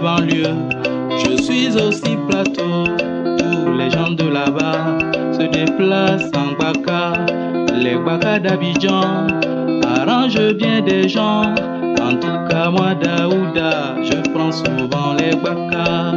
banlieue, je suis aussi plateau. Tous les gens de là-bas se déplacent en Gbaka. Les Gbaka d'Abidjan arrangent bien des gens. En tout cas, moi, Daouda, je prends souvent les Gbaka.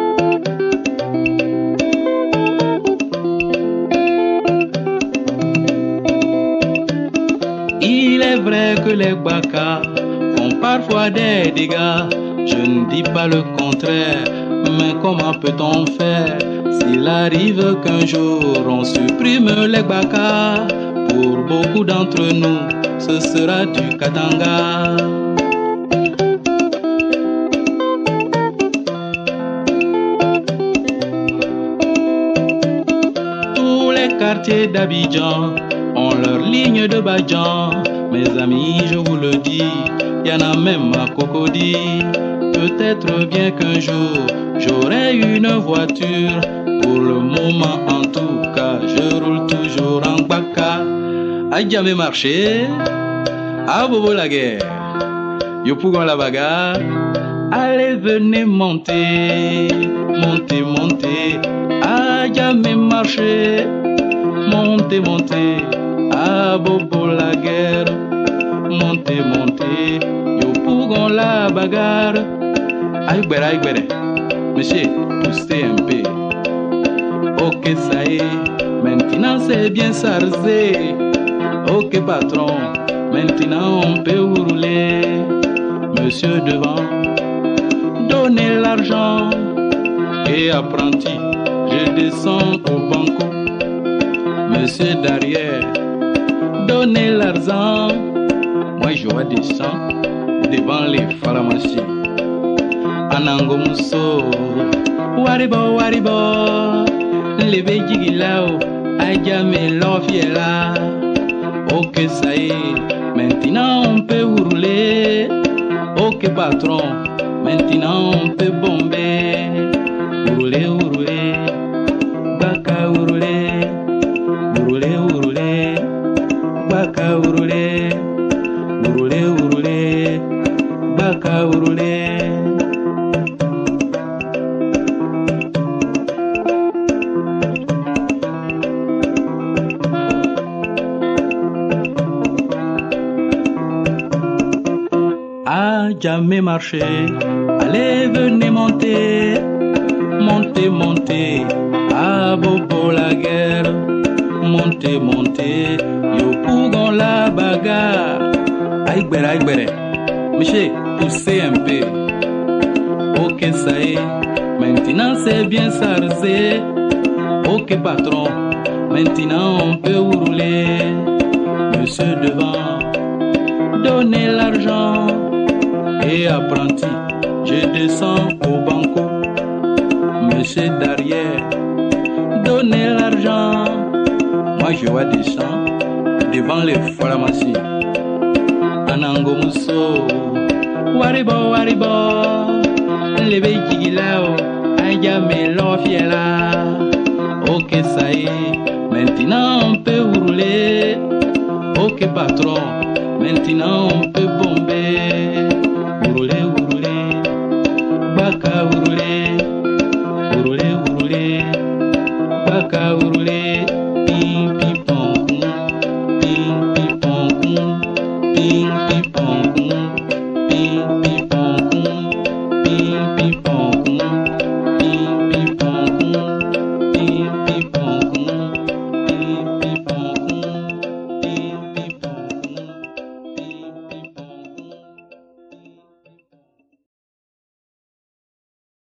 Il est vrai que les Gbaka font parfois des dégâts. Je ne dis pas le contraire, mais comment peut-on faire s'il arrive qu'un jour on supprime les Gbaka? Pour beaucoup d'entre nous, ce sera du Katanga. Tous les quartiers d'Abidjan ont leur ligne de Badjan. Mes amis, je vous le dis, y en a même à Cocody. Peut-être bien qu'un jour j'aurai une voiture. Pour le moment en tout cas, je roule toujours en Gbaka. A jamais marché, à Bobo la guerre, yo Pougon la bagarre. Allez venez monter, montez, montez. A jamais marché, montez, montez. À Bobo la guerre, montez, montez. Yo Pougon la bagarre. Aïe gbere, monsieur, poussez un peu. Ok, ça y est, maintenant c'est bien sarcé. Ok, patron, maintenant on peut rouler. Monsieur devant, donnez l'argent. Et apprenti, je descends au banco. Monsieur derrière, donnez l'argent. Moi je descends devant les pharmacies. Anango Muso, Waribo, Waribo, Lebe Jigilao, Adjame Lofiela. Ok, ça y est, maintenant on peut rouler. Ok, patron, maintenant on peut bomber. Rouler, rouler, Gbaka rouler, rouler, rouler, Gbaka rouler, rouler, rouler, Gbaka rouler. A jamais marché, allez venez monter, montez, montez, à Bobo la guerre, montez, montez, yo Pougon la bagarre. Aïe gbere, monsieur, poussez un peu. Ok, ça y est, maintenant c'est bien sarcé. Ok, patron, maintenant on peut rouler. Monsieur devant, donnez l'argent. Et apprenti, je descends au banco. Monsieur derrière, donnez l'argent. Moi je descends devant les pharmacies. Anango Muso, Waribo, Waribo, Lebe Jigilao, Adjame Lofiela. Ok, ça y est, maintenant on peut rouler. Ok, patron, maintenant on peut bomber. Rouler, rouler, Gbaka rouler, rouler, rouler, Gbaka rouler. Ping, ping, pong, ping, ping, pong, ping.